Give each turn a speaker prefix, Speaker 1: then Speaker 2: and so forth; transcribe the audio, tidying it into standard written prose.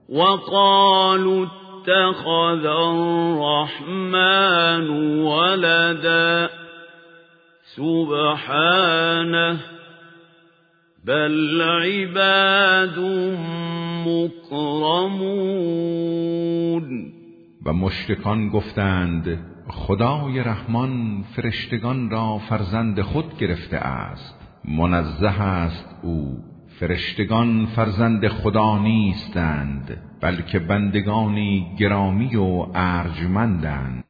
Speaker 1: وقالوا اتخذ الرحمن ولدا سبحانه بل عباد مکرمون.
Speaker 2: و مشرکان گفتند خدای رحمان فرشتگان را فرزند خود گرفته است. منزه است او، فرشتگان فرزند خدا نیستند، بلکه بندگانی گرامی و ارجمندند.